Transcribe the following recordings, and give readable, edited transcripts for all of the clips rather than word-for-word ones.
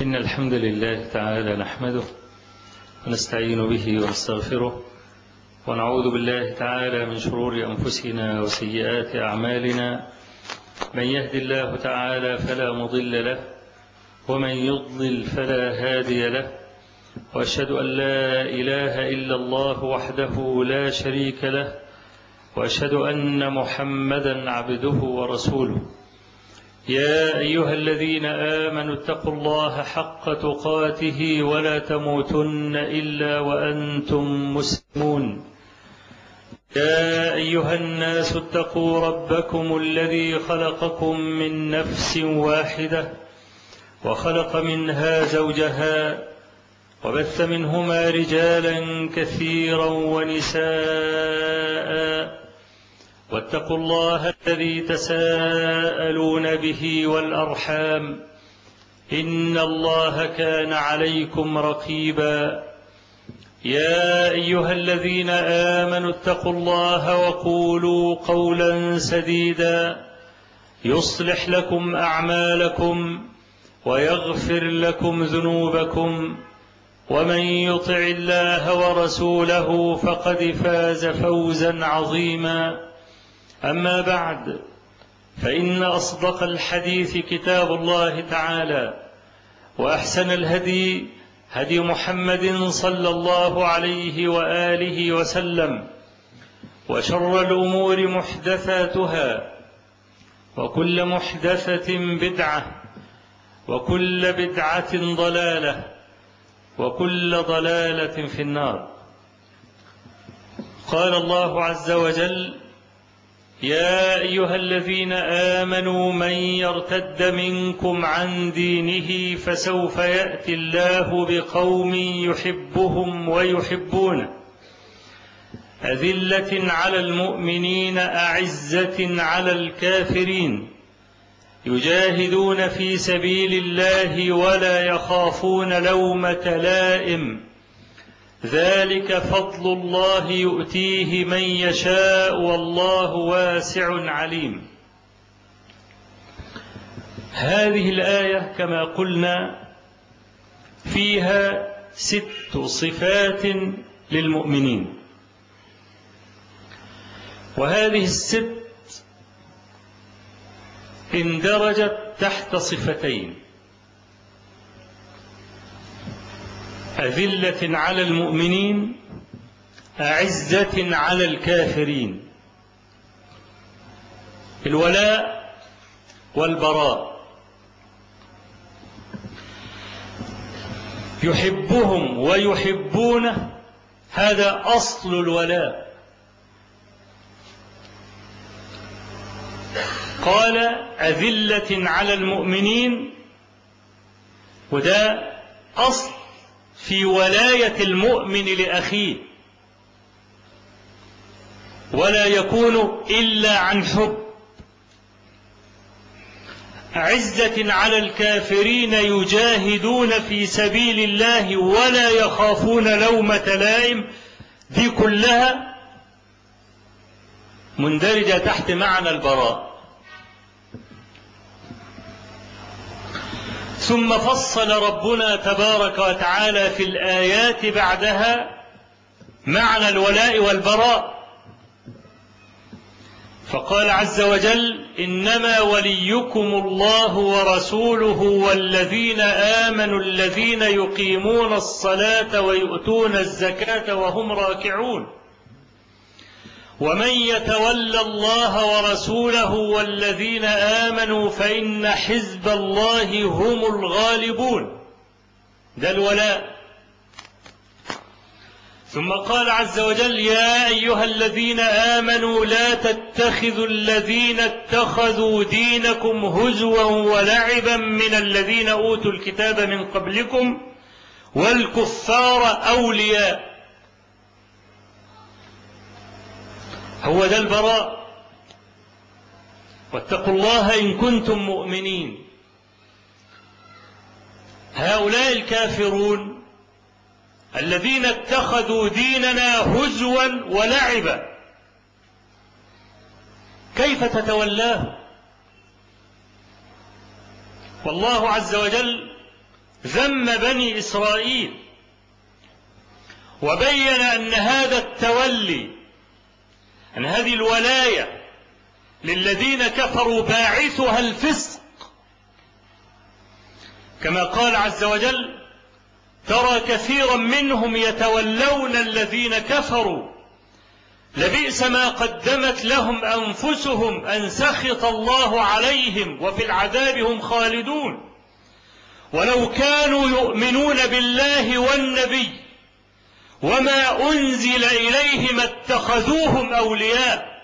إن الحمد لله تعالى نحمده ونستعين به ونستغفره ونعوذ بالله تعالى من شرور أنفسنا وسيئات أعمالنا. من يهد الله تعالى فلا مضل له ومن يضلل فلا هادي له، وأشهد أن لا إله إلا الله وحده لا شريك له، وأشهد أن محمدا عبده ورسوله. يا أيها الذين آمنوا اتقوا الله حق تقاته ولا تموتن إلا وأنتم مسلمون. يا أيها الناس اتقوا ربكم الذي خلقكم من نفس واحدة وخلق منها زوجها وبث منهما رجالا كثيرا ونساء، واتقوا الله الذي تساءلون به والأرحام إن الله كان عليكم رقيبا. يا أيها الذين آمنوا اتقوا الله وقولوا قولا سديدا يصلح لكم أعمالكم ويغفر لكم ذنوبكم، ومن يطع الله ورسوله فقد فاز فوزا عظيما. أما بعد، فإن أصدق الحديث كتاب الله تعالى، وأحسن الهدي هدي محمد صلى الله عليه وآله وسلم، وشر الأمور محدثاتها، وكل محدثة بدعة، وكل بدعة ضلالة، وكل ضلالة في النار. قال الله عز وجل: يا أيها الذين آمنوا من يرتد منكم عن دينه فسوف يأتي الله بقوم يحبهم ويحبونه، أذلة على المؤمنين أعزة على الكافرين، يجاهدون في سبيل الله ولا يخافون لومة لائم، ذلك فضل الله يؤتيه من يشاء والله واسع عليم. هذه الآية كما قلنا فيها 6 صفات للمؤمنين، وهذه ال6 اندرجت تحت صفتين: أذلة على المؤمنين أعزة على الكافرين. الولاء والبراء، يحبهم ويحبونه، هذا أصل الولاء. قال أذلة على المؤمنين، وده أصل في ولاية المؤمن لأخيه، ولا يكون إلا عن حب. عزة على الكافرين يجاهدون في سبيل الله ولا يخافون لومة لائم، دي كلها مندرجة تحت معنى البراء. ثم فصل ربنا تبارك وتعالى في الآيات بعدها معنى الولاء والبراء، فقال عز وجل: إنما وليكم الله ورسوله والذين آمنوا الذين يقيمون الصلاة ويؤتون الزكاة وهم راكعون، ومن يتولى الله ورسوله والذين آمنوا فإن حزب الله هم الغالبون. ده الولاء. ثم قال عز وجل: يا أيها الذين آمنوا لا تتخذوا الذين اتخذوا دينكم هزوا ولعبا من الذين أوتوا الكتاب من قبلكم والكفار أولياء. هو ده البراء. واتقوا الله إن كنتم مؤمنين. هؤلاء الكافرون الذين اتخذوا ديننا هزوا ولعبا، كيف تتولاه؟ والله عز وجل ذم بني إسرائيل وبين أن هذا التولي، أن هذه الولاية للذين كفروا باعثها الفسق، كما قال عز وجل: ترى كثيرا منهم يتولون الذين كفروا لبئس ما قدمت لهم أنفسهم أن سخط الله عليهم وفي العذاب هم خالدون ولو كانوا يؤمنون بالله والنبي وما أنزل إليهم اتخذوهم أولياء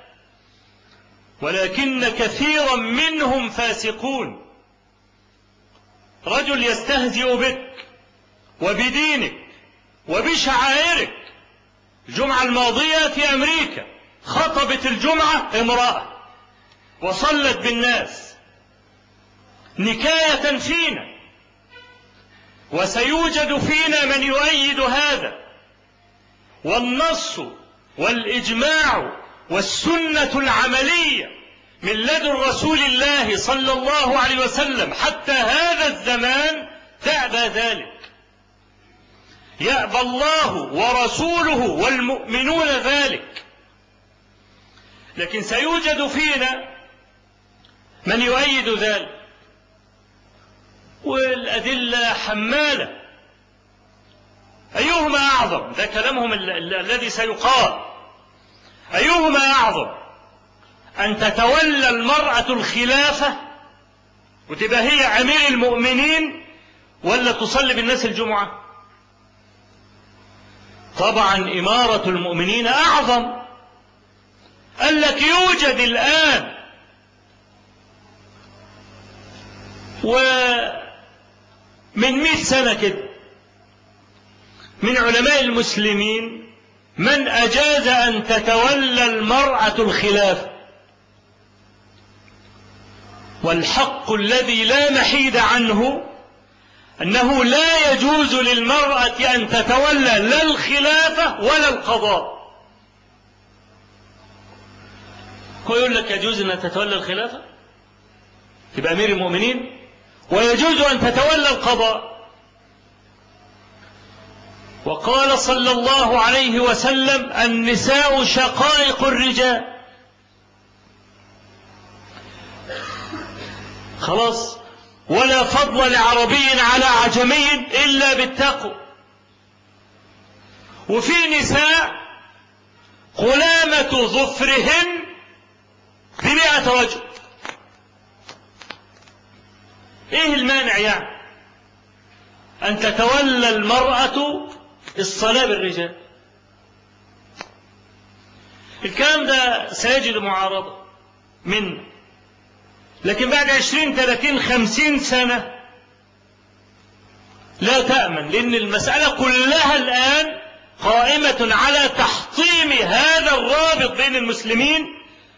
ولكن كثيرا منهم فاسقون. رجل يستهزئ بك وبدينك وبشعائرك. الجمعة الماضية في أمريكا خطبت الجمعة امرأة وصلت بالناس نكاية فينا، وسيوجد فينا من يؤيد هذا، والنص والإجماع والسنة العملية من لدن رسول الله صلى الله عليه وسلم حتى هذا الزمان تأبى ذلك. يأبى الله ورسوله والمؤمنون ذلك، لكن سيوجد فينا من يؤيد ذلك، والأدلة حمالة. أيهما أعظم؟ ده كلامهم الذي سيقال. أيهما أعظم، أن تتولى المرأة الخلافة وتبقى هي أمير المؤمنين، ولا تصلي بالناس الجمعة؟ طبعا إمارة المؤمنين أعظم. قال لك يوجد الآن ومن 100 سنة كده من علماء المسلمين من أجاز أن تتولى المرأة الخلافة، والحق الذي لا محيد عنه أنه لا يجوز للمرأة أن تتولى لا الخلافة ولا القضاء. هو يقول لك يجوز أن تتولى الخلافة تبقى أمير المؤمنين، ويجوز أن تتولى القضاء. وقال صلى الله عليه وسلم: النساء شقائق الرجال. خلاص، ولا فضل لعربي على عجمي إلا بالتقوى. وفي نساء قلامة ظفرهن ب100 رجل. ايه المانع يعني أن تتولى المرأة الصلاة بالرجال؟ الكلام ده سيجد معارضة منه، لكن بعد 20 30 50 سنة لا تأمن، لأن المسألة كلها الآن قائمة على تحطيم هذا الرابط بين المسلمين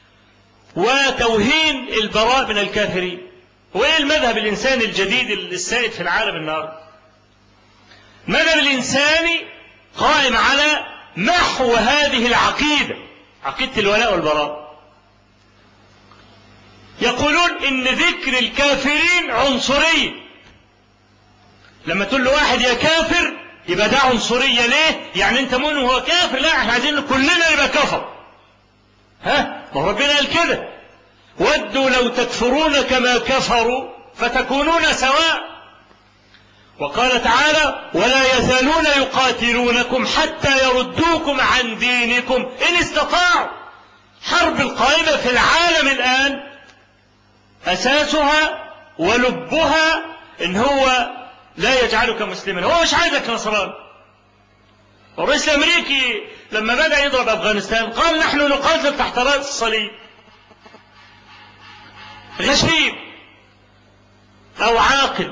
وتوهين البراء من الكافرين. وإيه المذهب الإنساني الجديد السائد في العالم النهارده؟ المذهب الإنساني قائم على محو هذه العقيدة، عقيدة الولاء والبراء. يقولون إن ذكر الكافرين عنصرية. لما تقول له واحد يا كافر يبقى ده عنصرية. ليه؟ يعني أنت مؤمن وهو كافر؟ لا، احنا عايزين كلنا نبقى كفر. ما ربنا قال كده: ودوا لو تكفرون كما كفروا فتكونون سواء. وقال تعالى: ولا يزالون يقاتلونكم حتى يردوكم عن دينكم إن استطاعوا. حرب القائمة في العالم الآن أساسها ولبها إن هو لا يجعلك مسلما، هو مش عايزك نصران. والرئيس الأمريكي لما بدأ يضرب أفغانستان قال: نحن نقاتل تحت راية الصليب. غشيم أو عاقل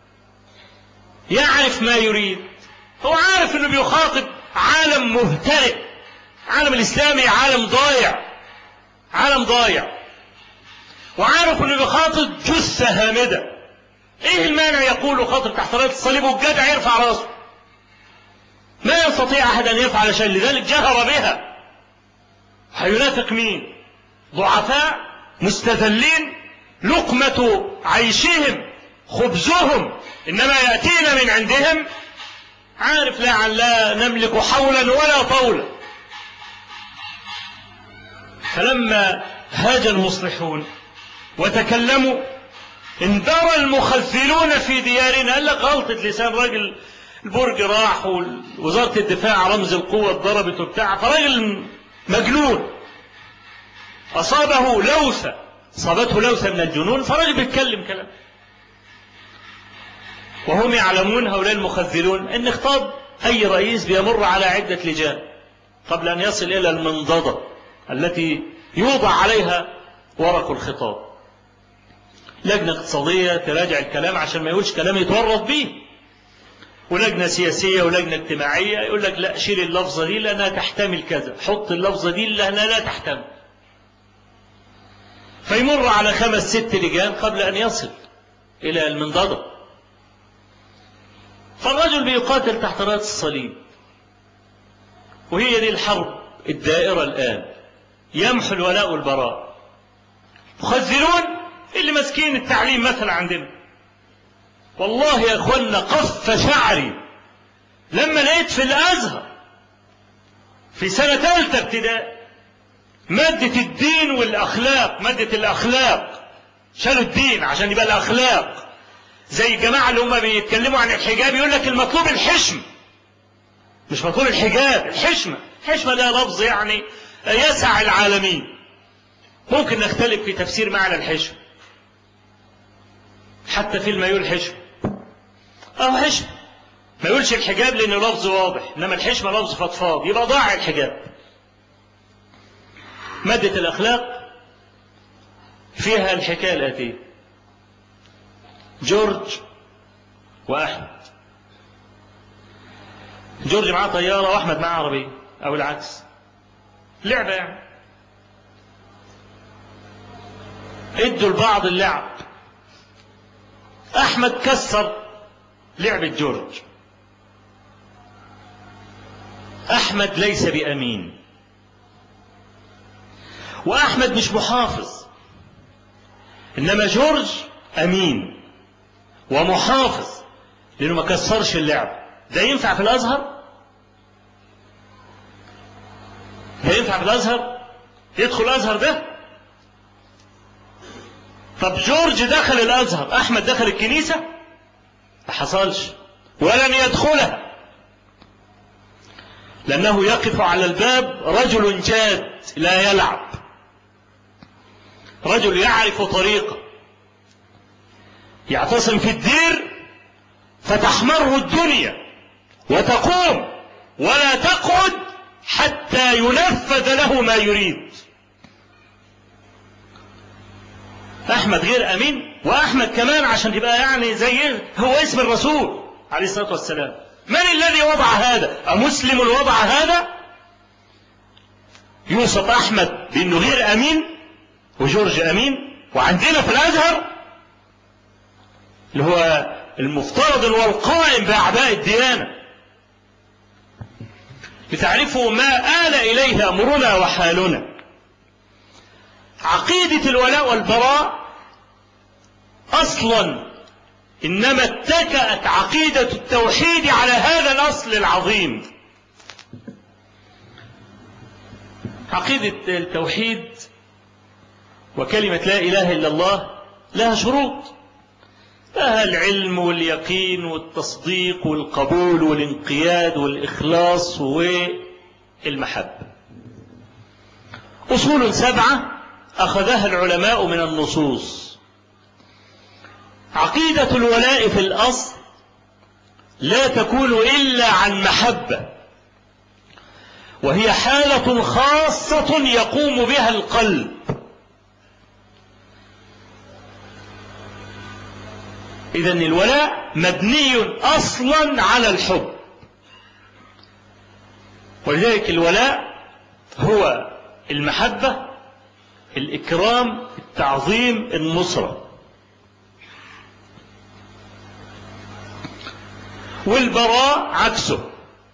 يعرف ما يريد، هو عارف أنه بيخاطب عالم مهترئ. عالم الإسلامي عالم ضايع، عالم ضايع، وعارف أنه بيخاطب جثة هامدة. إيه المانع يقول خاطب تحت راية الصليب والجدع يرفع راسه؟ ما يستطيع أحد أن يفعل شيء، لذلك جهر بها. هينافق مين؟ ضعفاء مستذلين لقمة عيشهم خبزهم إنما يأتينا من عندهم، عارف لا نملك حولا ولا طولا. فلما هاج المصلحون وتكلموا اندرى المخذلون في ديارنا. قال لك غلطة لسان راجل، البرج راح ووزارة الدفاع رمز القوة اتضربت وبتاع، فراجل مجنون أصابته لوثة من الجنون، فراجل بيتكلم كلام. وهم يعلمون هؤلاء المخذلون ان خطاب اي رئيس بيمر على عدة لجان قبل ان يصل الى المنضدة التي يوضع عليها ورق الخطاب. لجنة اقتصادية تراجع الكلام عشان ما يقولش كلام يتورط به، ولجنة سياسية ولجنة اجتماعية يقول لك لا شيل اللفظة دي لأنها تحتمل كذا، حط اللفظة دي لأنها لا تحتمل. فيمر على 5 6 لجان قبل أن يصل إلى المنضدة. فالرجل بيقاتل تحت راية الصليب، وهي دي الحرب الدائرة الآن، يمحو الولاء والبراء. مخذلون اللي ماسكين التعليم مثلا عندنا، والله يا اخوانا قف شعري لما لقيت في الازهر في سنة 3 ابتدائي مادة الدين والأخلاق، مادة الأخلاق، شالوا الدين عشان يبقى الأخلاق. زي الجماعة اللي هم بيتكلموا عن الحجاب يقول لك المطلوب الحشم، مش مطلوب الحجاب، الحشمة. الحشمة ده لفظ يعني يسع العالمين. ممكن نختلف في تفسير معنى الحشم، حتى في يقول حشم حشم، ما يقولش الحجاب لأنه لفظ واضح، إنما الحشمة لفظ فضفاض، يبقى ضاع الحجاب. مادة الأخلاق فيها الحكاية الآتية: جورج وأحمد. جورج معاه طيارة وأحمد معاه عربية، أو العكس، لعبة يعني. ادوا لبعض اللعب. أحمد كسر لعبة جورج. أحمد ليس بأمين، وأحمد مش محافظ، إنما جورج أمين ومحافظ لأنه ما كسرش اللعب. ده ينفع في الأزهر؟ ده ينفع في الأزهر؟ يدخل الأزهر ده؟ طب جورج دخل الأزهر، أحمد دخل الكنيسة؟ ما حصلش ولن يدخلها، لأنه يقف على الباب رجل جاد لا يلعب، رجل يعرف طريقه، يعتصم في الدير فتحمر الدنيا وتقوم ولا تقعد حتى ينفذ له ما يريد. أحمد غير أمين، وأحمد كمان عشان تبقى يعني زي هو اسم الرسول عليه الصلاة والسلام. من الذي وضع هذا؟ أمسلم وضع هذا؟ يوصف أحمد بأنه غير أمين وجورج أمين، وعندنا في الأزهر اللي هو المفترض والقائم بأعباء الديانة لتعرفوا ما آل إليه أمرنا وحالنا. عقيدة الولاء والبراء أصلا إنما اتكأت عقيدة التوحيد على هذا الأصل العظيم. عقيدة التوحيد وكلمة لا إله إلا الله لها شروط، لها العلم واليقين والتصديق والقبول والانقياد والإخلاص والمحبة. أصول 7 أخذها العلماء من النصوص. عقيدة الولاء في الأصل لا تكون إلا عن محبة، وهي حالة خاصة يقوم بها القلب. إذن الولاء مبني أصلا على الحب، ولذلك الولاء هو المحبة، الإكرام، التعظيم، النصرة. والبراء عكسه.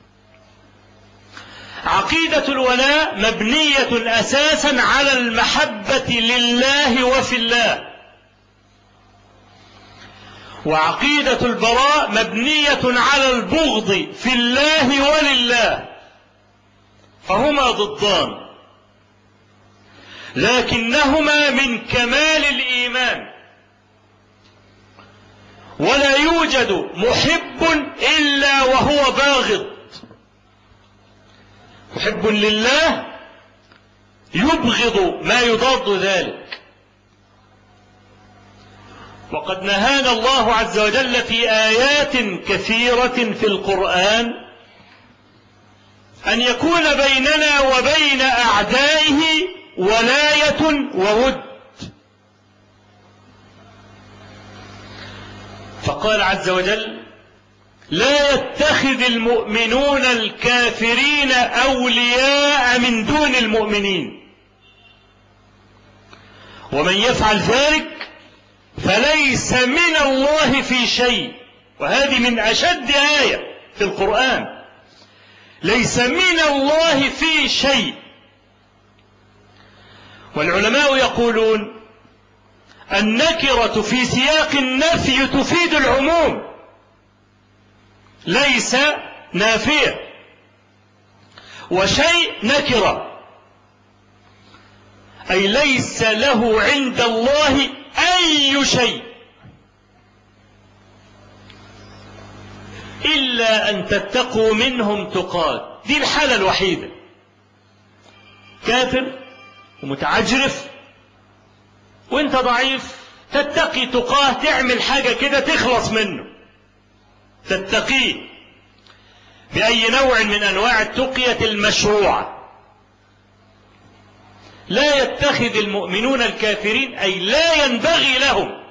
عقيدة الولاء مبنية أساسا على المحبة لله وفي الله، وعقيدة البراء مبنية على البغض في الله ولله، فهما ضدان، لكنهما من كمال الإيمان، ولا يوجد محب إلا وهو باغض. محب لله يبغض ما يضاد ذلك. وقد نهانا الله عز وجل في آيات كثيرة في القرآن أن يكون بيننا وبين أعدائه ولاية وود. فقال عز وجل: لا يتخذ المؤمنون الكافرين أولياء من دون المؤمنين، ومن يفعل ذلك فليس من الله في شيء. وهذه من أشد آية في القرآن، ليس من الله في شيء. والعلماء يقولون النكرة في سياق النفي تفيد العموم، ليس نافية، وشيء نكرة، أي ليس له عند الله أي شيء إلا أن تتقوا منهم تقات. دي الحالة الوحيدة. كافر ومتعجرف وانت ضعيف، تتقي تقاه، تعمل حاجة كده تخلص منه، تتقيه بأي نوع من أنواع التقية المشروعة. لا يتخذ المؤمنون الكافرين، أي لا ينبغي لهم،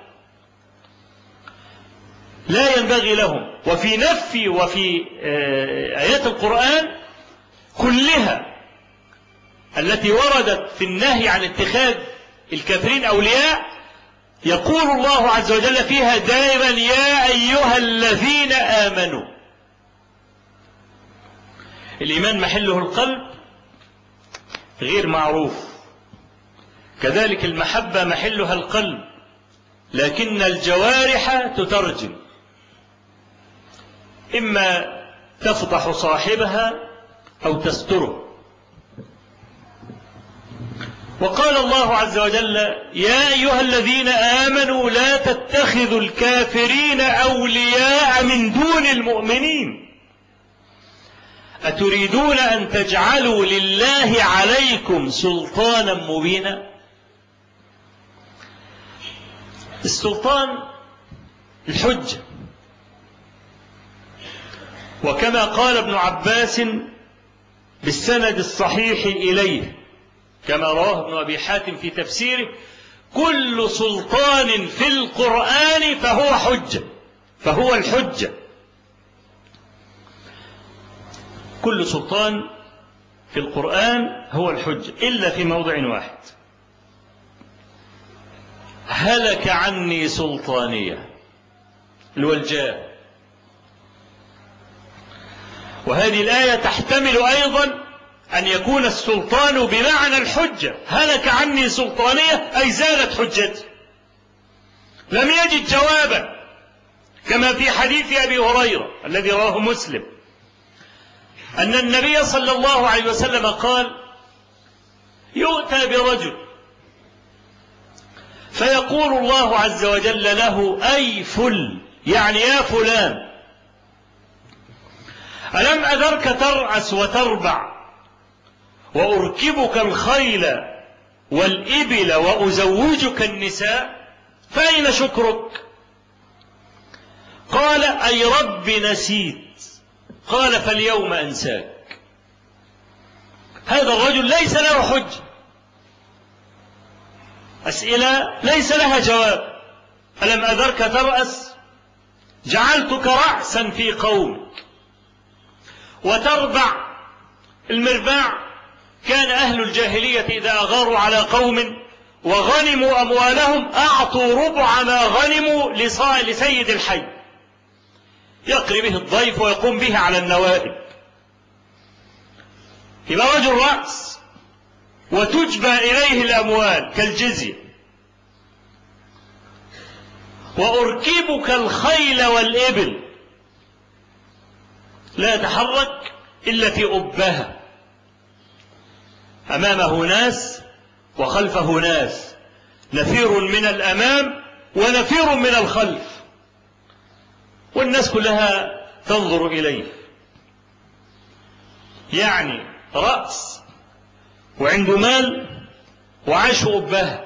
لا ينبغي لهم. وفي نفي وفي آيات القرآن كلها التي وردت في النهي عن اتخاذ الكافرين أولياء، يقول الله عز وجل فيها دائما: يا أيها الذين آمنوا. الإيمان محله القلب غير معروف، كذلك المحبة محلها القلب، لكن الجوارح تترجم، إما تفضح صاحبها أو تستره. وقال الله عز وجل: يا أيها الذين آمنوا لا تتخذوا الكافرين أولياء من دون المؤمنين، أتريدون أن تجعلوا لله عليكم سلطانا مبينا. السلطان الحجة، وكما قال ابن عباس بالسند الصحيح إليه كما رواه ابن أبي حاتم في تفسيره: كل سلطان في القرآن فهو حجة، فهو الحجة. كل سلطان في القرآن هو الحجة إلا في موضع واحد: هلك عني سلطانية، الوالجاه. وهذه الآية تحتمل أيضا أن يكون السلطان بمعنى الحجة. هلك عني سلطانية أي زالت حجتي، لم يجد جوابا، كما في حديث أبي هريرة الذي رواه مسلم أن النبي صلى الله عليه وسلم قال: يؤتى برجل فيقول الله عز وجل له: أي فل، يعني يا فلان، ألم أذرك ترأس وتربع وأركبك الخيل والإبل وأزوجك النساء، فأين شكرك؟ قال: أي رب نسيت. قال: فاليوم أنساك. هذا الرجل ليس له حجة، أسئلة ليس لها جواب. ألم أذرك ترأس، جعلتك رأسا في قومك، وتربع. المرباع كان أهل الجاهلية إذا أغاروا على قوم وغنموا أموالهم أعطوا ربع ما غنموا لسيد الحي، يقري به الضيف ويقوم به على النوائب. يبقى رجل رأس وتجبى إليه الأموال كالجزية. وأركبك الخيل والإبل، لا يتحرك إلا في أبها، أمامه ناس وخلفه ناس، نفير من الأمام ونفير من الخلف، والناس كلها تنظر إليه. يعني رأس وعنده مال وعاش أبها.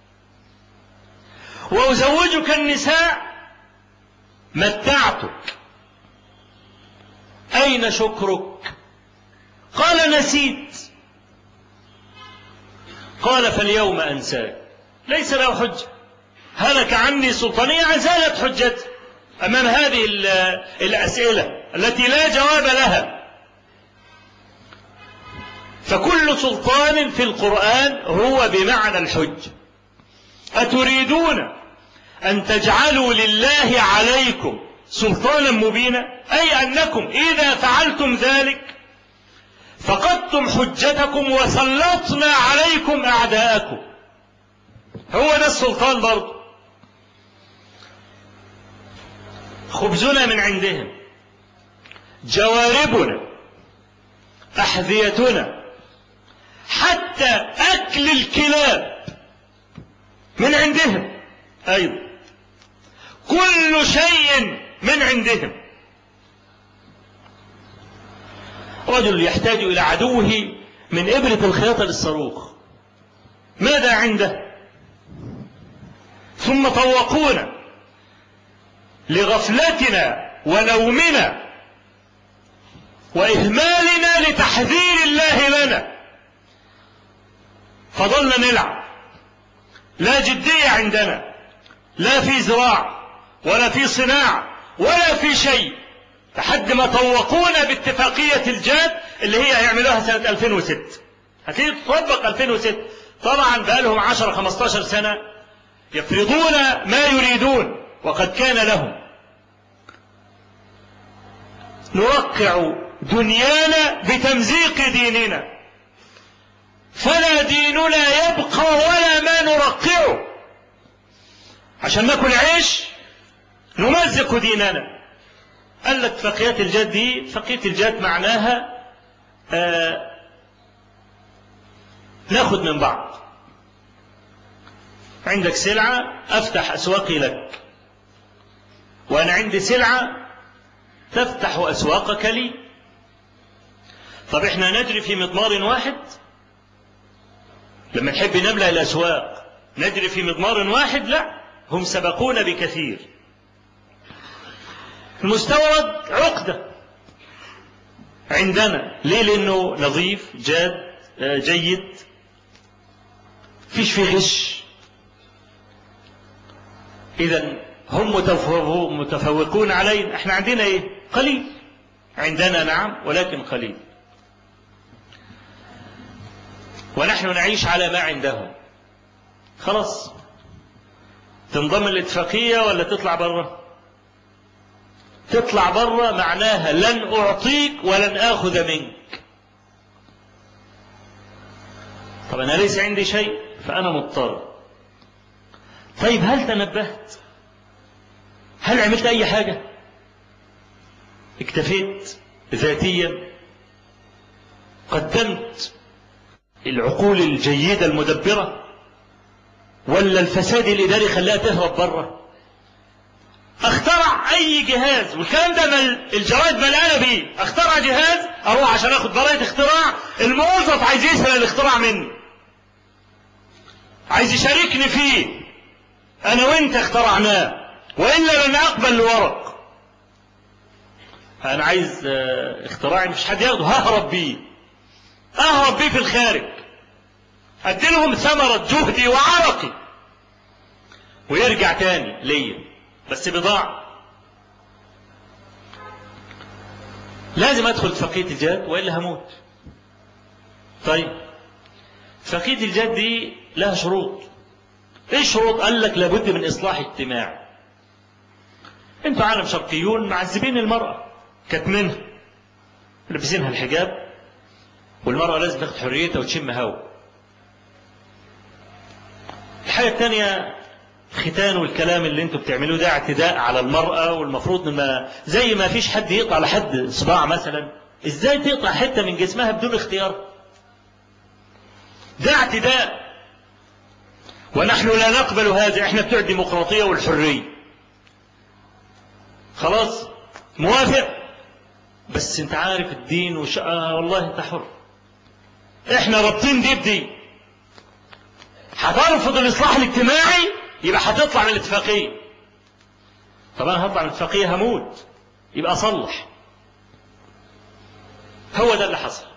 وأزوجك النساء متعتك، أين شكرك؟ قال نسيت. قال فاليوم أنساك. ليس له حجة، هلك عني سلطانية، زالت حجته أمام هذه الأسئلة التي لا جواب لها. فكل سلطان في القرآن هو بمعنى الحجة. أتريدون أن تجعلوا لله عليكم سلطانا مبينا، أي أنكم إذا فعلتم ذلك فقدتم حجتكم وسلطنا عليكم أعداءكم. هو ده السلطان برضه. خبزنا من عندهم، جواربنا، أحذيتنا، حتى أكل الكلاب من عندهم أيضا، كل شيء من عندهم. رجل يحتاج إلى عدوه من إبرة الخياطة للصاروخ، ماذا عنده؟ ثم طوقونا لغفلتنا ونومنا وإهمالنا لتحذير الله لنا، فضلنا نلعب، لا جدية عندنا، لا في زراعة ولا في صناعة ولا في شيء، لحد ما طوقونا باتفاقية الجاد اللي هي هيعملوها سنة 2006. هتيجي تطبق 2006. طبعا بقالهم 10-15 سنة يفرضون ما يريدون، وقد كان لهم. نرقع دنيانا بتمزيق ديننا، فلا ديننا يبقى ولا ما نرقعه. عشان ناكل عيش نمزق ديننا. قال لك اتفاقيات الجاد دي، اتفاقية الجاد معناها ناخد من بعض. عندك سلعة أفتح أسواقي لك، وأنا عندي سلعة تفتح أسواقك لي. طب احنا نجري في مضمار واحد؟ لما نحب نملأ الأسواق نجري في مضمار واحد؟ لا، هم سبقونا بكثير. المستورد عقدة عندنا، ليه؟ لأنه نظيف، جاد، جيد، فيش فيه غش. إذن هم متفوقون علينا، احنا عندنا ايه؟ قليل. عندنا نعم، ولكن قليل، ونحن نعيش على ما عندهم. خلاص، تنضم الاتفاقية ولا تطلع برا؟ تطلع برا معناها لن أعطيك ولن آخذ منك. طب أنا ليس عندي شيء فأنا مضطر. طيب هل تنبهت؟ هل عملت أي حاجة؟ اكتفيت ذاتيا؟ قدمت العقول الجيدة المدبرة، ولا الفساد الإداري خلاها تهرب برا؟ اخترع أي جهاز، والكلام ده الجرائد ملقانة بيه. اخترع جهاز، أروح عشان آخد براءة اختراع، الموظف عايز يسرق الاختراع مني، عايز يشاركني فيه، أنا وأنت اخترعناه، وإلا لن أقبل الورق. أنا عايز اختراعي مش حد ياخده، ههرب بيه، أهرب بيه في الخارج، أديلهم ثمرة جهدي وعرقي، ويرجع تاني ليا، بس بضاعة. لازم أدخل اتفاقية الجاد وإلا هموت. طيب اتفاقية الجاد دي لها شروط. ايه الشروط؟ قال لك لابد من إصلاح اجتماعي. انتوا عالم شرقيون معذبين المرأة، كاتمينها، لابسينها الحجاب، والمرأة لازم تاخد حريتها وتشم هوا. الحاجة الثانية الختان والكلام اللي انتوا بتعملوه ده اعتداء على المرأة، والمفروض ما زي ما فيش حد يقطع لحد صباع مثلا، ازاي تقطع حتة من جسمها بدون اختيار؟ ده اعتداء، ونحن لا نقبل هذا. احنا بتوع الديمقراطية والحرية. خلاص موافق، بس انت عارف الدين والله انت حر. احنا رابطين دي بدي. هترفض الاصلاح الاجتماعي يبقى هتطلع من الاتفاقية. طبعا هطلع من الاتفاقية هموت، يبقى اصلح. هو ده اللي حصل.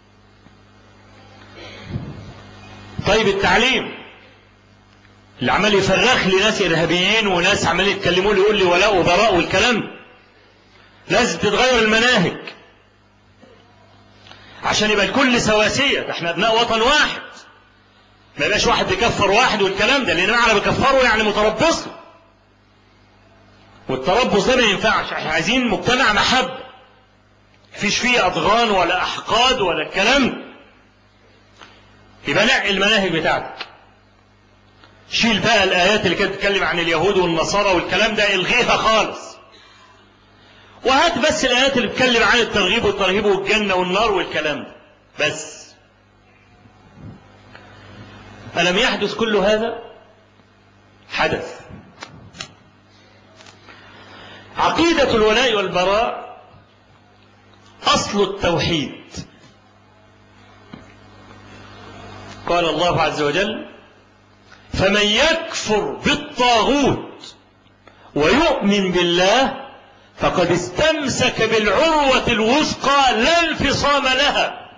طيب التعليم اللي عمال يفرخ لي ناس ارهابيين وناس عمال يتكلموا لي يقول لي ولاء وبراء والكلام، لازم تتغير المناهج عشان يبقى الكل سواسية. ده احنا ابناء وطن واحد، ما يبقاش واحد بيكفر واحد والكلام ده، لان معنى بكفره يعني متربص له، والتربص ده ما ينفعش. احنا عايزين مجتمع محبة، مفيش فيه اضغان ولا احقاد ولا الكلام ده. يبقى نقي المناهج بتاعتك، شيل بقى الايات اللي كانت بتتكلم عن اليهود والنصارى والكلام ده، الغيها خالص، وهات بس الايات اللي بتتكلم عن الترغيب والترهيب والجنة والنار والكلام ده بس. ألم يحدث كل هذا؟ حدث. عقيدة الولاء والبراء أصل التوحيد. قال الله عز وجل: فمن يكفر بالطاغوت ويؤمن بالله فقد استمسك بالعروة الوثقى لا انفصام لها.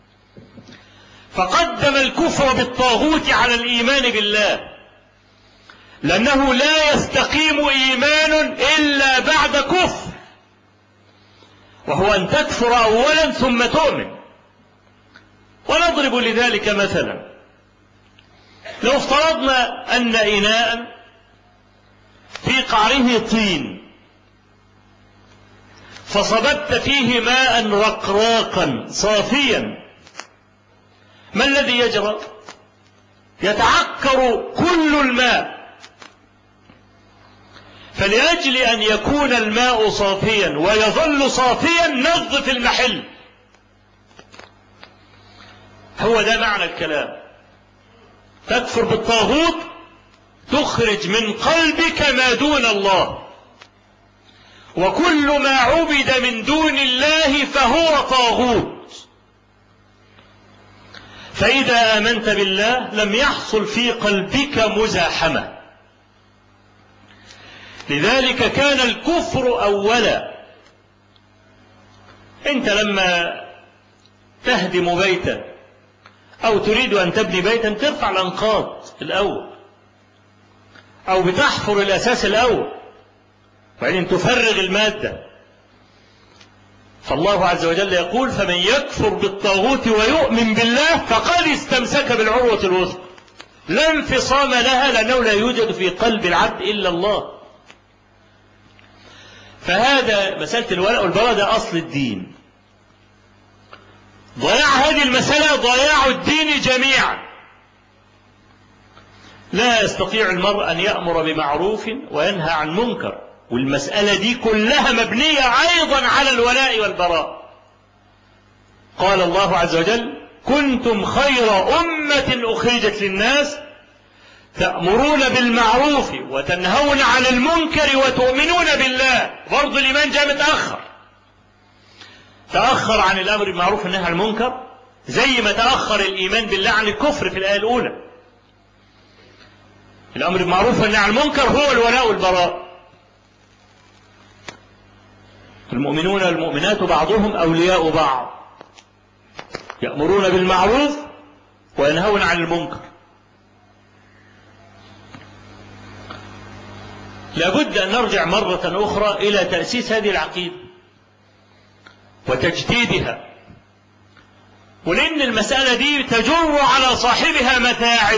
فقدم الكفر بالطاغوت على الإيمان بالله، لأنه لا يستقيم إيمان إلا بعد كفر، وهو أن تكفر أولا ثم تؤمن. ونضرب لذلك مثلا: لو افترضنا أن إناء في قعره طين، فصببت فيه ماء رقراقا صافيا، ما الذي يجرى؟ يتعكر كل الماء. فلأجل أن يكون الماء صافيا ويظل صافيا نظف المحل. هو ده معنى الكلام. تكفر بالطاغوت تخرج من قلبك ما دون الله، وكل ما عبد من دون الله فهو طاغوت. فإذا آمنت بالله لم يحصل في قلبك مزاحمة. لذلك كان الكفر أولا. أنت لما تهدم بيتا أو تريد أن تبني بيتا ترفع الأنقاض الأول، أو بتحفر الأساس الأول، وبعدين تفرغ المادة. فالله عز وجل يقول: فمن يكفر بالطاغوت ويؤمن بالله فقد استمسك بالعروة الوثقى لا انفصام لها، لأنه لا يوجد في قلب العبد إلا الله. فهذا مسألة الولاء والبراء ده أصل الدين. ضياع هذه المسألة ضياع الدين جميعا. لا يستطيع المرء أن يأمر بمعروف وينهى عن منكر، والمسألة دي كلها مبنية أيضا على الولاء والبراء. قال الله عز وجل: كنتم خير أمة أخرجت للناس تأمرون بالمعروف وتنهون عن المنكر وتؤمنون بالله. برضو الإيمان جاء متأخر، تأخر عن الأمر بالمعروف والنهي عن المنكر، زي ما تأخر الإيمان بالله عن الكفر في الآية الأولى. الأمر بالمعروف والنهي عن المنكر هو الولاء والبراء. المؤمنون والمؤمنات بعضهم أولياء بعض، يأمرون بالمعروف وينهون عن المنكر. لابد أن نرجع مرة أخرى إلى تأسيس هذه العقيدة وتجديدها، ولأن المسألة دي تجر على صاحبها متاعب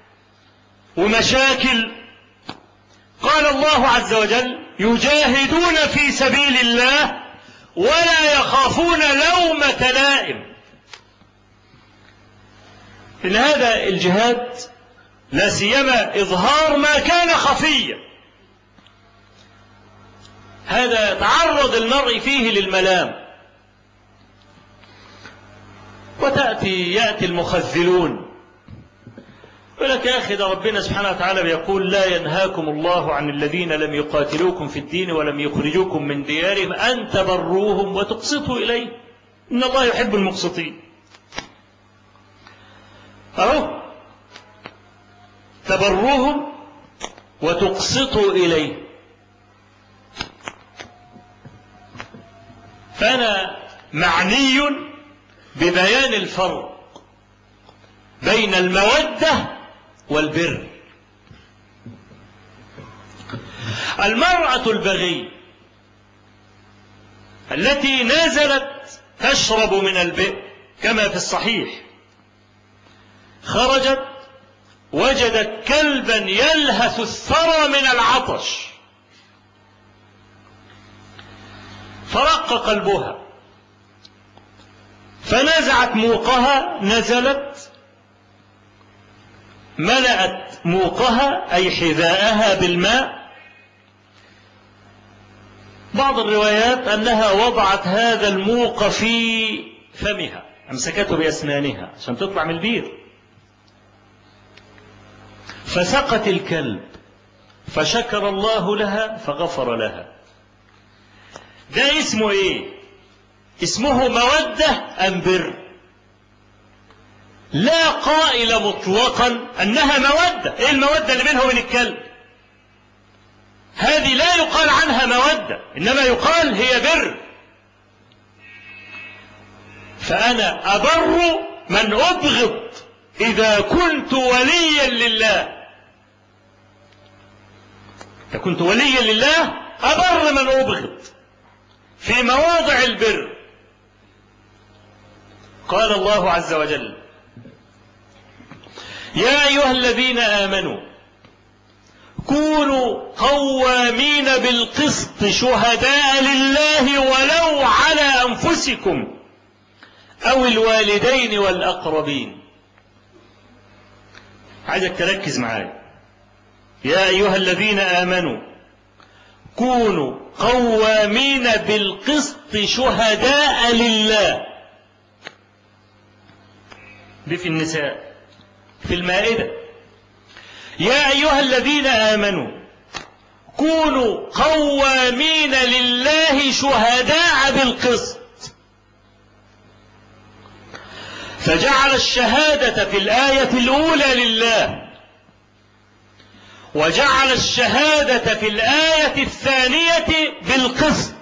ومشاكل. قال الله عز وجل: يجاهدون في سبيل الله ولا يخافون لومة لائم. إن هذا الجهاد لا سيما إظهار ما كان خفيا. هذا تعرض المرء فيه للملام. يأتي المخذلون يقول لك يا أخي ده ربنا سبحانه وتعالى بيقول لا ينهاكم الله عن الذين لم يقاتلوكم في الدين ولم يخرجوكم من ديارهم أن تبروهم وتقسطوا إليه إن الله يحب المقسطين. أهو تبروهم وتقسطوا إليه. فأنا معني ببيان الفرق بين المودة والبر. المرأة البغية التي نزلت تشرب من البئر كما في الصحيح، خرجت وجدت كلبا يلهث الثرى من العطش، فرق قلبها فنزعت موقها، نزلت ملأت موقها أي حذاءها بالماء. بعض الروايات أنها وضعت هذا الموق في فمها، أمسكته بأسنانها عشان تطلع من البير، فسقت الكلب فشكر الله لها فغفر لها. ده اسمه ايه؟ اسمه مودة أم بر؟ لا قائل مطلقا أنها مودة. ايه المودة اللي بينه وبين الكلب؟ هذه لا يقال عنها مودة، إنما يقال هي بر. فأنا أبر من أبغض إذا كنت وليا لله. إذا كنت وليا لله أبر من أبغض في مواضع البر. قال الله عز وجل يا أيها الذين آمنوا كونوا قوامين بالقسط شهداء لله ولو على أنفسكم أو الوالدين والأقربين. عايزك تركز معايا. يا أيها الذين آمنوا كونوا قوامين بالقسط شهداء لله. دي في النساء. في المائدة يا أيها الذين آمنوا كونوا قوامين لله شهداء بالقسط. فجعل الشهادة في الآية الأولى لله، وجعل الشهادة في الآية الثانية بالقسط،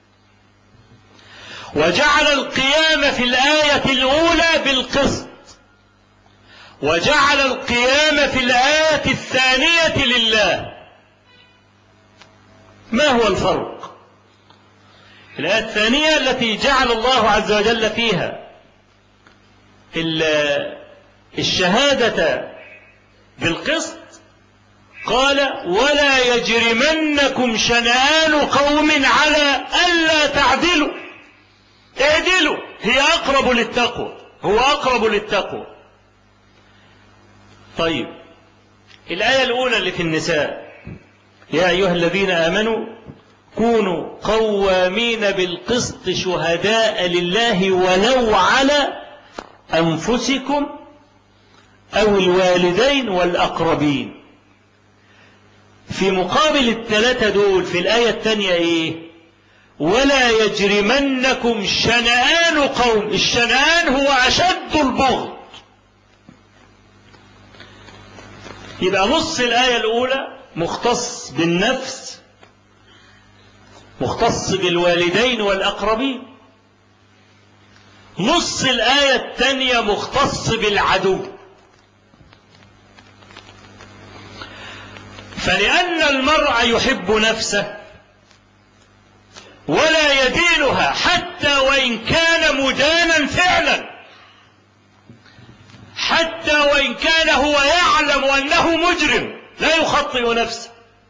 وجعل القيام في الآية الأولى بالقسط، وجعل القيام في الآية الثانية لله. ما هو الفرق؟ الآية الثانية التي جعل الله عز وجل فيها الشهادة بالقسط قال ولا يجرمنكم شنآن قوم على ألا تعدلوا اعدلوا هي أقرب للتقوى، هو أقرب للتقوى. طيب الآية الأولى اللي في النساء يا أيها الذين آمنوا كونوا قوامين بالقسط شهداء لله ولو على أنفسكم أو الوالدين والأقربين. في مقابل الثلاثة دول في الآية الثانية إيه؟ ولا يجرمنكم شنآن قوم. الشنآن هو أشد البغض. يبقى نص الآية الأولى مختص بالنفس، مختص بالوالدين والأقربين. نص الآية الثانية مختص بالعدو. فلأن المرء يحب نفسه ولا يدينها حتى وإن كان مدانا فعلا، حتى وإن كان هو يعلم أنه مجرم لا يخطئ نفسه.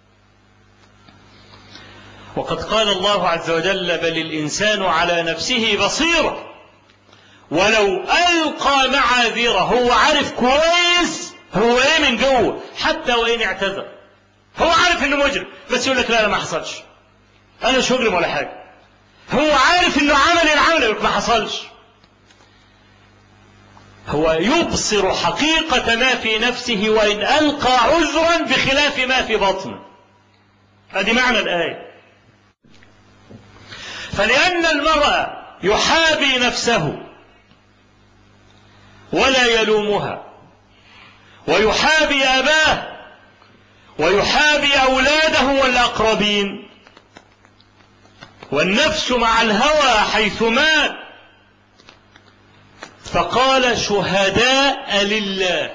وقد قال الله عز وجل بل الإنسان على نفسه بصيرة ولو ألقى معاذيره. هو عارف كويس هو ايه من جوه حتى وان اعتذر، هو عارف انه مجرم بس يقول لك لا ما حصلش، انا مش مجرم ولا حاجه. هو عارف انه عمل العمل يقول لك ما حصلش. هو يبصر حقيقة ما في نفسه وإن ألقى عذرا بخلاف ما في بطنه. هذه معنى الآية. فلأن المرء يحابي نفسه ولا يلومها، ويحابي أباه ويحابي أولاده والأقربين، والنفس مع الهوى حيث مات، فقال شهداء لله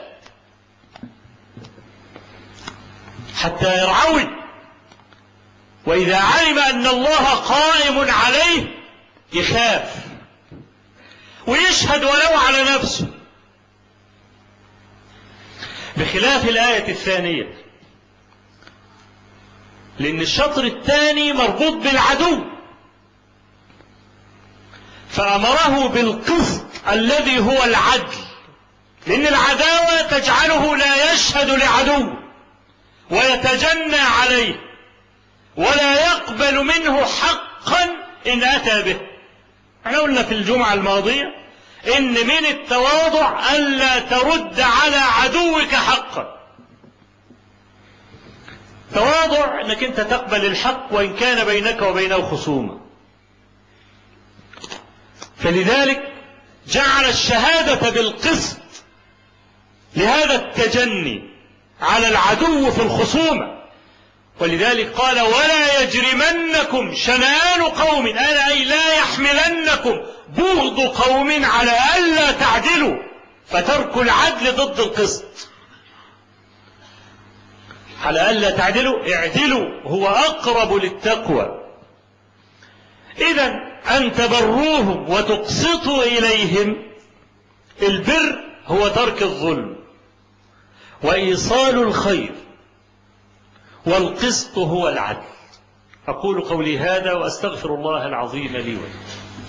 حتى يرعوي، وإذا علم أن الله قائم عليه يخاف ويشهد ولو على نفسه، بخلاف الآية الثانية، لأن الشطر الثاني مربوط بالعدو، فأمره بالقسط الذي هو العدل، لأن العداوة تجعله لا يشهد لعدو ويتجنى عليه ولا يقبل منه حقا إن أتى به. احنا قلنا في الجمعة الماضية إن من التواضع ألا ترد على عدوك حقا. تواضع أنك أنت تقبل الحق وإن كان بينك وبينه خصومة. فلذلك جعل الشهادة بالقسط لهذا التجني على العدو في الخصومة. ولذلك قال ولا يجرمنكم شنآن قوم، أي لا يحملنكم بغض قوم على ألا تعدلوا، فترك العدل ضد القسط. على ألا تعدلوا اعدلوا، هو أقرب للتقوى. إذن أن تبروهم وتقسطوا إليهم، البر هو ترك الظلم وإيصال الخير، والقسط هو العدل. أقول قولي هذا وأستغفر الله العظيم لي ولكم.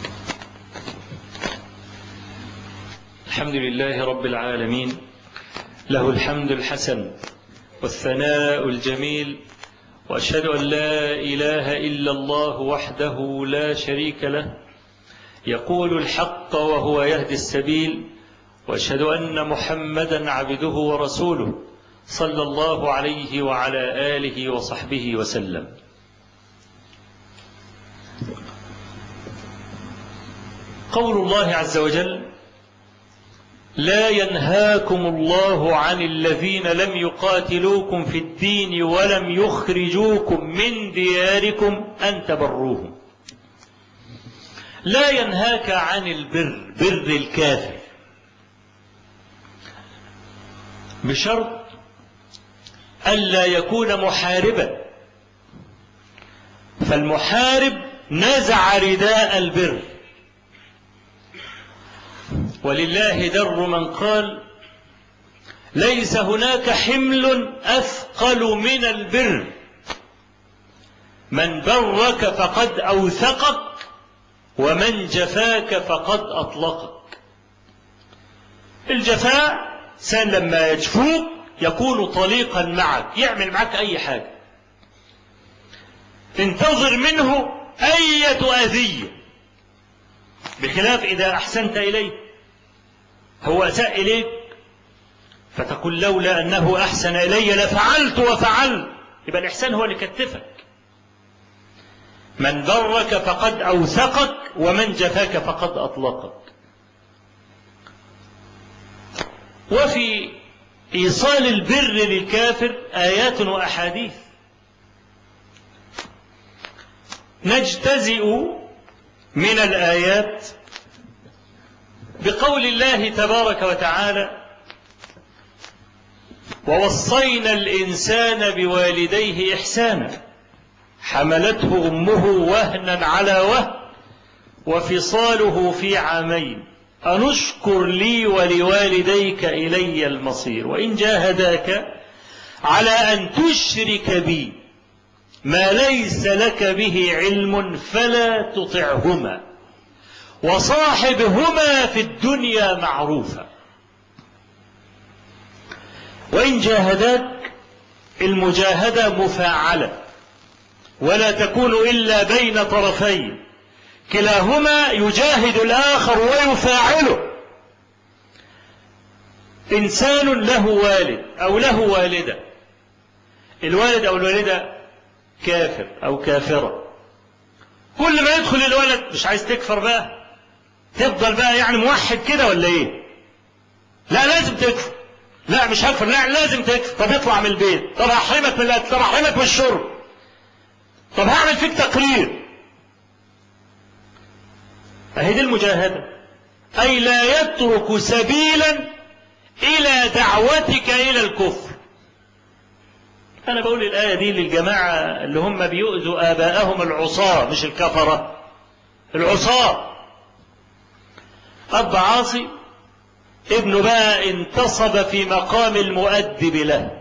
الحمد لله رب العالمين، له الحمد الحسن والثناء الجميل، وأشهد أن لا إله إلا الله وحده لا شريك له، يقول الحق وهو يهدي السبيل، وأشهد أن محمدا عبده ورسوله صلى الله عليه وعلى آله وصحبه وسلم. قول الله عز وجل لا ينهاكم الله عن الذين لم يقاتلوكم في الدين ولم يخرجوكم من دياركم أن تبروهم. لا ينهاك عن البر، بر الكافر، بشرط ألا يكون محاربا، فالمحارب نزع رداء البر. ولله در من قال ليس هناك حمل أثقل من البر، من برك فقد أوثقك ومن جفاك فقد أطلقك. الجفاء سان لما يجفوك يكون طليقا معك، يعمل معك أي حاجة، انتظر منه أية أذية، بخلاف إذا أحسنت إليه. هو أساء إليك فتقول لولا أنه أحسن إلي لفعلت وفعلت، يبقى الإحسان هو اللي كتفك. من برك فقد أوثقك ومن جفاك فقد أطلقك. وفي إيصال البر للكافر آيات وأحاديث. نجتزئ من الآيات بقول الله تبارك وتعالى ووصينا الإنسان بوالديه إحسانا حملته أمه وهنا على وهن وفصاله في عامين أن اشكر لي ولوالديك إلي المصير وإن جاهداك على أن تشرك بي ما ليس لك به علم فلا تطعهما وصاحبهما في الدنيا معروفا. وإن جاهداك المجاهدة مفاعلة ولا تكون إلا بين طرفين، كلاهما يجاهد الآخر ويفاعله. إنسان له والد أو له والدة، الوالد أو الوالدة كافر أو كافرة، كل ما يدخل الولد مش عايز تكفر بقى، تفضل بقى يعني موحد كده ولا ايه؟ لا لازم تكفر، لا مش هكفر، لا لازم تكفر. طب اطلع من البيت، طب هحرمك من الاكل، طب هحرمك من الشرب، طب هعمل فيك تقرير. اهي دي المجاهدة، اي لا يترك سبيلا الى دعوتك الى الكفر. انا بقول الايه دي للجماعه اللي هم بيؤذوا اباءهم العصاه، مش الكفره، العصاه. اب عاصي ابنه بقى انتصب في مقام المؤدب له،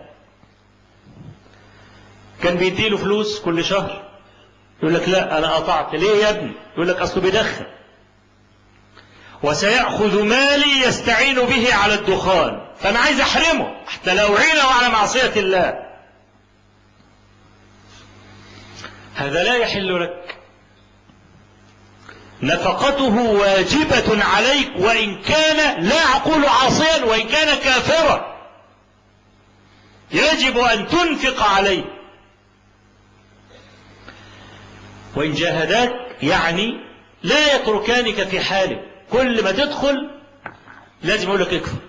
كان بيديله فلوس كل شهر، يقول لك لا انا قطعت. ليه يا ابني؟ يقول لك اصله بيدخن، وسيأخذ مالي يستعين به على الدخان، فانا عايز احرمه حتى لو عينه على معصيه الله. هذا لا يحل لك، نفقته واجبة عليك وإن كان لا أقول عاصيا، وإن كان كافرا يجب أن تنفق عليه. وإن جاهداك يعني لا يتركانك في حالك، كل ما تدخل لازم يقول لك اكفر.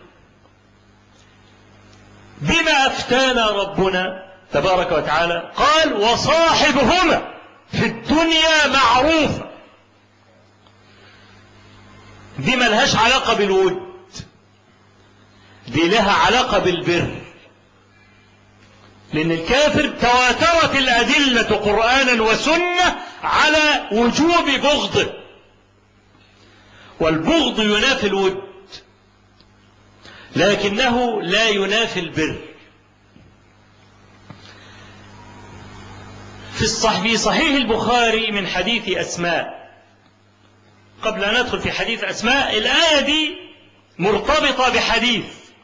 بما أفتانا ربنا تبارك وتعالى قال وصاحبهما في الدنيا معروفة. دي ملهاش علاقة بالود، دي لها علاقة بالبر، لأن الكافر تواترت الأدلة قرآنا وسنة على وجوب بغضه، والبغض ينافي الود لكنه لا ينافي البر. في صحيح البخاري من حديث أسماء، قبل أن ندخل في حديث أسماء، الآية دي مرتبطة بحديث،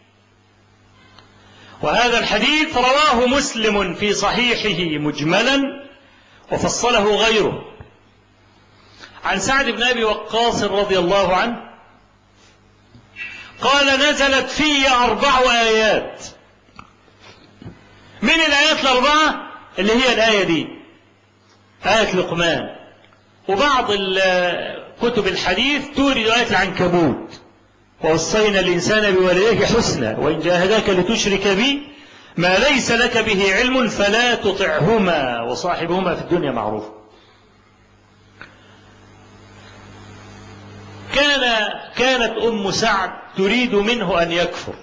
وهذا الحديث رواه مسلم في صحيحه مجملا وفصله غيره، عن سعد بن أبي وقاص رضي الله عنه قال نزلت في 4 آيات. من الآيات الأربعة اللي هي الآية دي، آية لقمان، وبعض كتب الحديث تورد آية العنكبوت، ووصينا الإنسان بوالديه حسنا وإن جاهداك لتشرك بي ما ليس لك به علم فلا تطعهما وصاحبهما في الدنيا معروفا. كانت أم سعد تريد منه أن يكفر،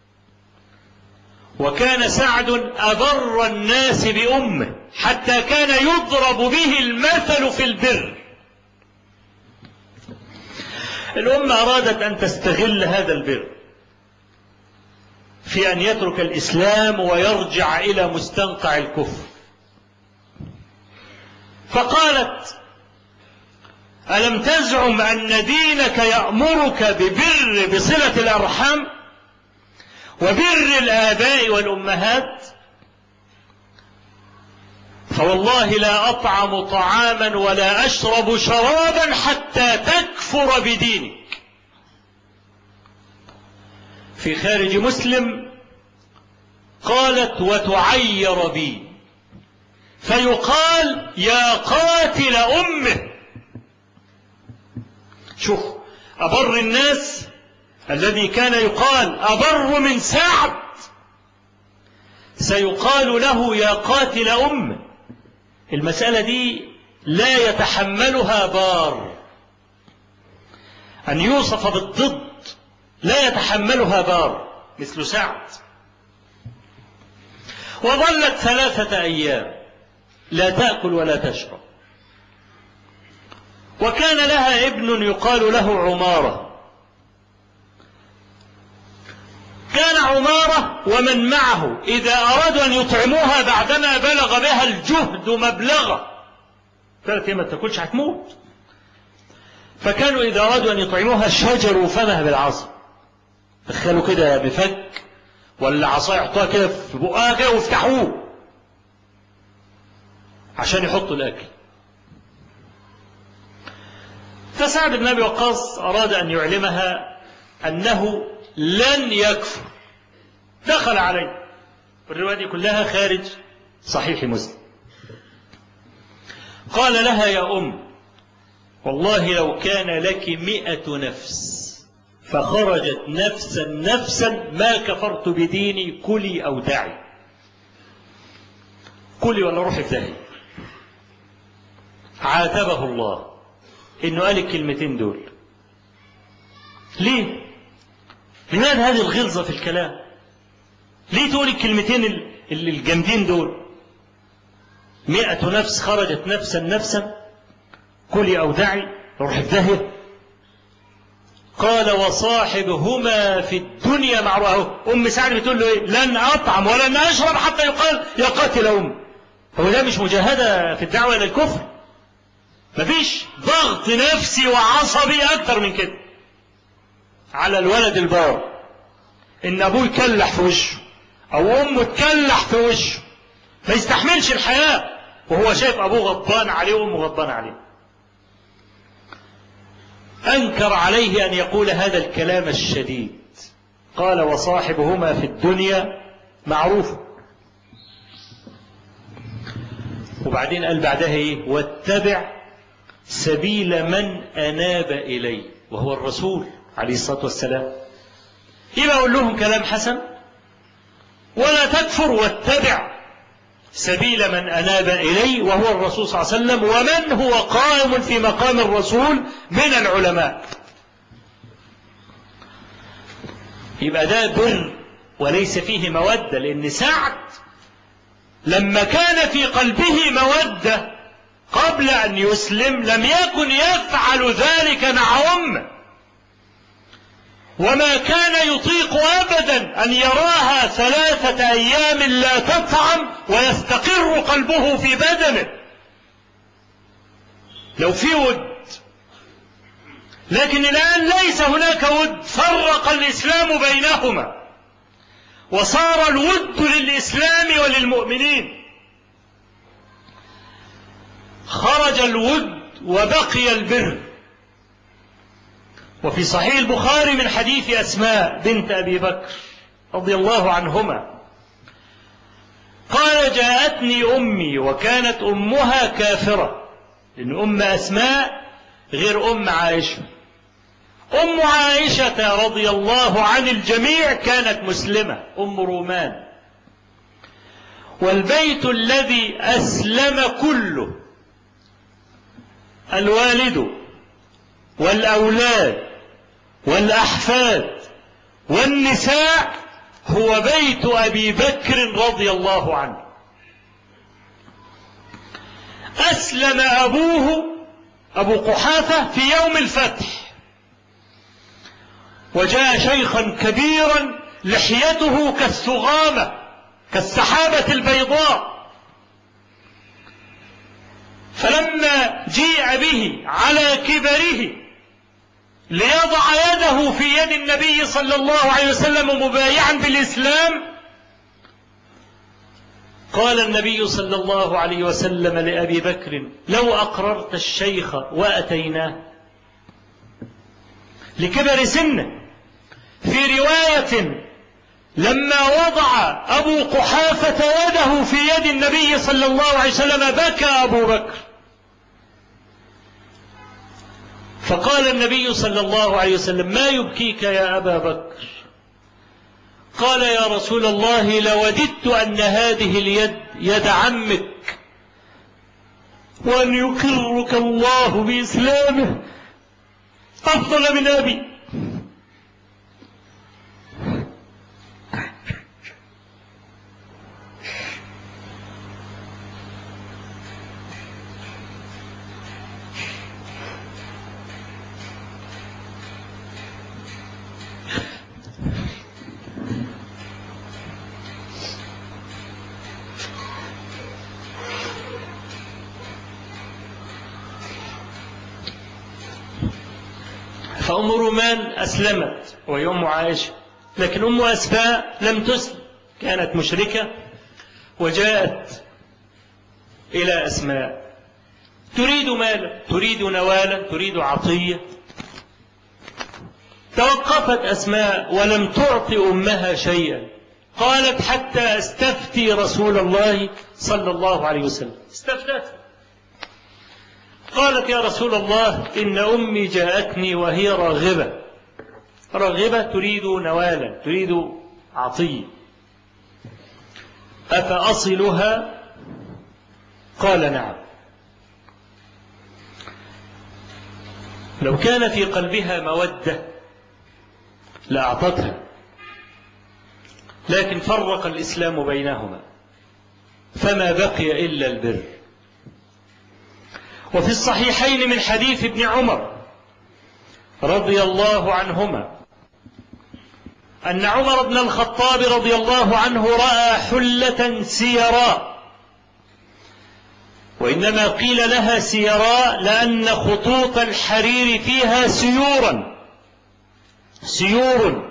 وكان سعد أبر الناس بأمه حتى كان يضرب به المثل في البر. الأم أرادت أن تستغل هذا البر في أن يترك الإسلام ويرجع إلى مستنقع الكفر، فقالت ألم تزعم أن دينك يأمرك بصلة الأرحام وبر الآباء والأمهات؟ فوالله لا أطعم طعاما ولا أشرب شرابا حتى تكفر بدينك. في خارج مسلم قالت وتعير بي فيقال يا قاتل أمه. شوف، أبر الناس الذي كان يقال أبر من سعد سيقال له يا قاتل أمه. المسألة دي لا يتحملها بار، أن يوصف بالضد لا يتحملها بار مثل سعد. وظلت 3 أيام لا تأكل ولا تشرب، وكان لها ابن يقال له عمارة. كان عمارة ومن معه إذا أرادوا أن يطعموها بعدما بلغ بها الجهد مبلغه، 3 أيام ما تاكلش هتموت، فكانوا إذا أرادوا أن يطعموها شجروا فمها بالعصا، دخلوا كده بفك ولا عصاية يحطوها كده في بقها كده ويفتحوه عشان يحطوا الأكل. فسعد بن أبي وقاص أراد أن يعلمها أنه لن يكفر. دخل عليه، والرواية دي كلها خارج صحيح مسلم. قال لها: يا أم، والله لو كان لك 100 نفس فخرجت نفسا ما كفرت بديني، كلي أو دعي. كلي ولا روحي في داهية. عاتبه الله إنه قال الكلمتين دول. ليه؟ لماذا هذه الغلظة في الكلام؟ ليه تقول الكلمتين الجامدين دول؟ 100 نفس خرجت نفسا كلي أو دعي، روحي في داهية. قال: وصاحبهما في الدنيا معروفة. أم سعد بتقول له إيه؟ لن أطعم ولن أشرب حتى يقال يا قاتل أم. هو ده مش مجاهدة في الدعوة إلى الكفر؟ مفيش ضغط نفسي وعصبي أكتر من كده على الولد البار، إن أبوه يكلح في وشه أو أمه تكلح في وشه، ما يستحملش الحياة وهو شايف أبوه غضبان عليه وأمه غضبان عليه. أنكر عليه أن يقول هذا الكلام الشديد. قال: وصاحبهما في الدنيا معروف. وبعدين قال بعدها إيه؟ واتبع سبيل من أناب إلي، وهو الرسول عليه الصلاة والسلام. يبقى أقول لهم كلام حسن ولا تكفر، واتبع سبيل من أناب إلي، وهو الرسول صلى الله عليه وسلم، ومن هو قائم في مقام الرسول من العلماء. يبقى ده بر وليس فيه مودة، لأن سعد لما كان في قلبه مودة قبل أن يسلم لم يكن يفعل ذلك مع أمه، وما كان يطيق أبدا أن يراها 3 أيام لا تطعم ويستقر قلبه في بدنه لو في ود. لكن الآن ليس هناك ود، فرق الإسلام بينهما وصار الود للإسلام وللمؤمنين. خرج الود وبقي البر. وفي صحيح البخاري من حديث أسماء بنت أبي بكر رضي الله عنهما قال: جاءتني أمي وكانت أمها كافرة، لأن أم أسماء غير أم عائشة. أم عائشة رضي الله عن الجميع كانت مسلمة، أم رومان. والبيت الذي أسلم كله، الوالد والأولاد والأحفاد والنساء، هو بيت أبي بكر رضي الله عنه. أسلم أبوه أبو قحافة في يوم الفتح، وجاء شيخا كبيرا لحيته كالثغامة كالسحابة البيضاء، فلما جيء به على كبره ليضع يده في يد النبي صلى الله عليه وسلم مبايعا بالإسلام، قال النبي صلى الله عليه وسلم لأبي بكر: لو أقررت الشيخ وأتيناه، لكبر سنه. في رواية: لما وضع أبو قحافة يده في يد النبي صلى الله عليه وسلم بكى أبو بكر، فقال النبي صلى الله عليه وسلم: ما يبكيك يا أبا بكر؟ قال: يا رسول الله، لوددت أن هذه اليد يد عمك، وأن يقرك الله بإسلامه أفضل من أبي. فأم رومان أسلمت وهي أم عائشة، لكن أم أسماء لم تسلم، كانت مشركة، وجاءت إلى أسماء تريد مالا، تريد نوالا، تريد عطية. توقفت أسماء ولم تعطي أمها شيئا. قالت حتى استفتي رسول الله صلى الله عليه وسلم. استفتته، قالت يا رسول الله إن أمي جاءتني وهي راغبة، راغبة تريد نوالا، تريد عطية، أفأصلها؟ قال نعم. لو كان في قلبها مودة لأعطتها، لكن فرق الإسلام بينهما فما بقي إلا البر. وفي الصحيحين من حديث ابن عمر رضي الله عنهما أن عمر بن الخطاب رضي الله عنه رأى حلة سيراء، وإنما قيل لها سيراء لأن خطوط الحرير فيها سيور.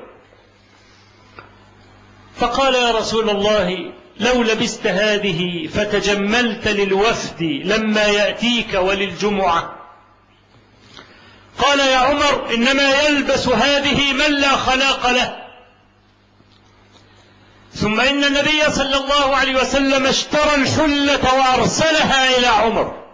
فقال يا رسول الله لو لبست هذه فتجملت للوفد لما يأتيك وللجمعة. قال يا عمر إنما يلبس هذه من لا خلاق له. ثم إن النبي صلى الله عليه وسلم اشترى الحلة وأرسلها إلى عمر.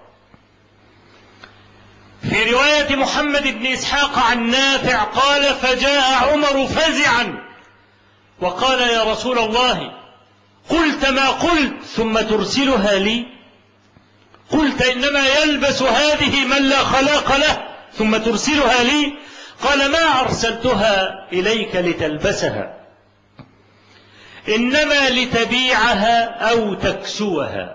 في رواية محمد بن إسحاق عن نافع قال فجاء عمر فزعا وقال يا رسول الله قلت ما قلت ثم ترسلها لي؟ قلت إنما يلبس هذه من لا خلاق له ثم ترسلها لي؟ قال ما أرسلتها إليك لتلبسها، إنما لتبيعها أو تكسوها.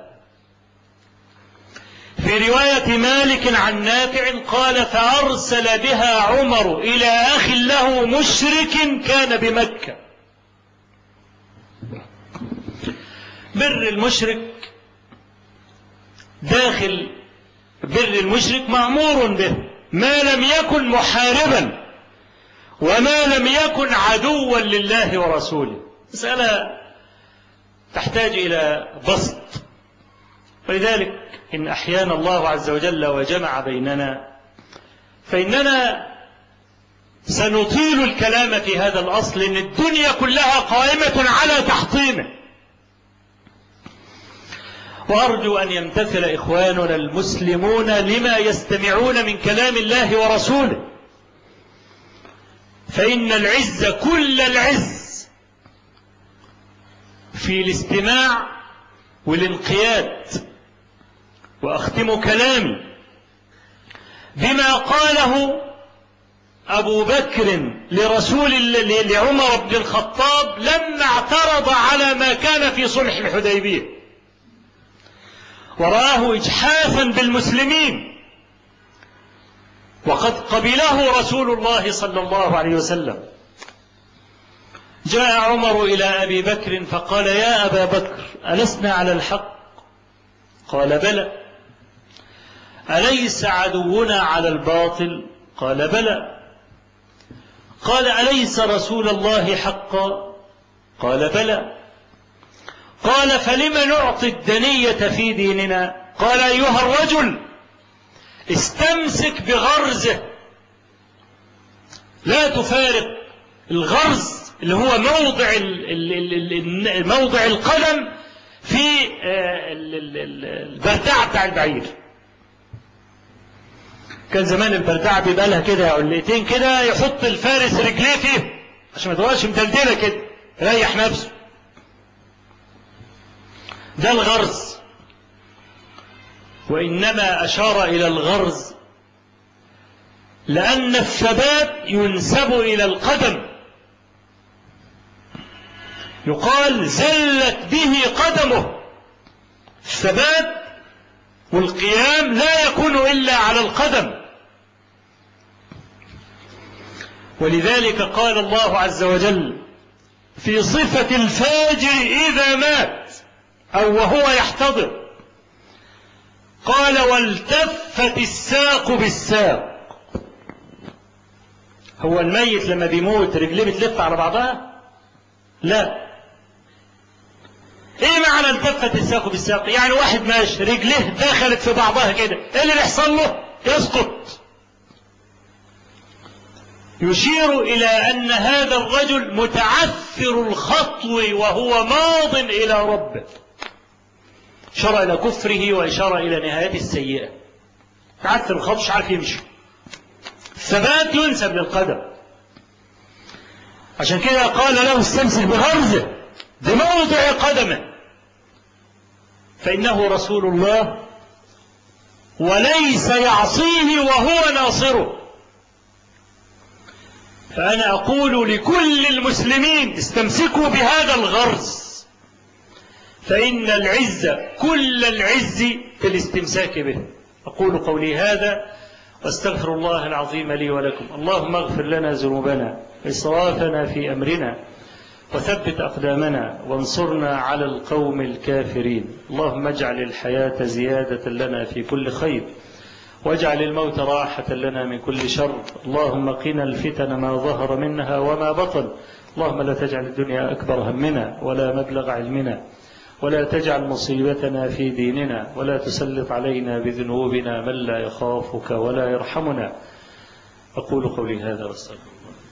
في رواية مالك عن نافع قال فأرسل بها عمر إلى أخ له مشرك كان بمكة. بر المشرك داخل بر المشرك مأمور به ما لم يكن محاربا وما لم يكن عدوا لله ورسوله. مسألة تحتاج إلى بسط، ولذلك إن أحيانا الله عز وجل وجمع بيننا فإننا سنطيل الكلام في هذا الأصل، إن الدنيا كلها قائمة على تحطيمه. وأرجو أن يمتثل إخواننا المسلمون لما يستمعون من كلام الله ورسوله، فإن العز كل العز في الاستماع والانقياد. وأختم كلامي بما قاله أبو بكر لعمر بن الخطاب لما اعترض على ما كان في صلح الحديبية ورآه إجحافا بالمسلمين، وقد قبله رسول الله صلى الله عليه وسلم. جاء عمر إلى أبي بكر فقال يا أبا بكر ألسنا على الحق؟ قال بلى. أليس عدونا على الباطل؟ قال بلى. قال أليس رسول الله حقا؟ قال بلى. قال فلم نعطي الدنية في ديننا؟ قال أيها الرجل استمسك بغرزه، لا تفارق الغرز اللي هو موضع القدم في البردعة بتاع البعير. كان زمان البردعة بيبقى لها كده علقتين كده يحط الفارس رجليه فيه عشان ما تبقاش مدلدله كده يريح نفسه. ده الغرز. وإنما أشار إلى الغرز لأن الثبات ينسب إلى القدم، يقال زلت به قدمه. الثبات والقيام لا يكون إلا على القدم. ولذلك قال الله عز وجل في صفة الفاجر إذا مات أو وهو يحتضر قال والتفت الساق بالساق. هو الميت لما بيموت رجليه بتلف على بعضها؟ لا. ايه معنى التفت الساق بالساق؟ يعني واحد ماشي رجليه دخلت في بعضها كده، ايه اللي يحصل له؟ يسقط. يشير إلى أن هذا الرجل متعثر الخطو وهو ماض إلى ربه. إشارة إلى كفره وإشارة إلى نهايته السيئة. تعثر الخطو، مش عارف يمشي. الثبات ينسب للقدم. عشان كده قال له استمسك بغرزه بموضع قدمه، فإنه رسول الله وليس يعصيه وهو ناصره. فأنا أقول لكل المسلمين استمسكوا بهذا الغرز، فإن العز كل العز في الاستمساك به. أقول قولي هذا واستغفر الله العظيم لي ولكم. اللهم اغفر لنا ذنوبنا وإسرافنا في أمرنا وثبت أقدامنا وانصرنا على القوم الكافرين. اللهم اجعل الحياة زيادة لنا في كل خير واجعل الموت راحة لنا من كل شر. اللهم قنا الفتن ما ظهر منها وما بطن. اللهم لا تجعل الدنيا أكبر همنا ولا مبلغ علمنا ولا تجعل مصيبتنا في ديننا ولا تسلط علينا بذنوبنا من لا يخافك ولا يرحمنا. أقول قولي هذا واستغفر الله.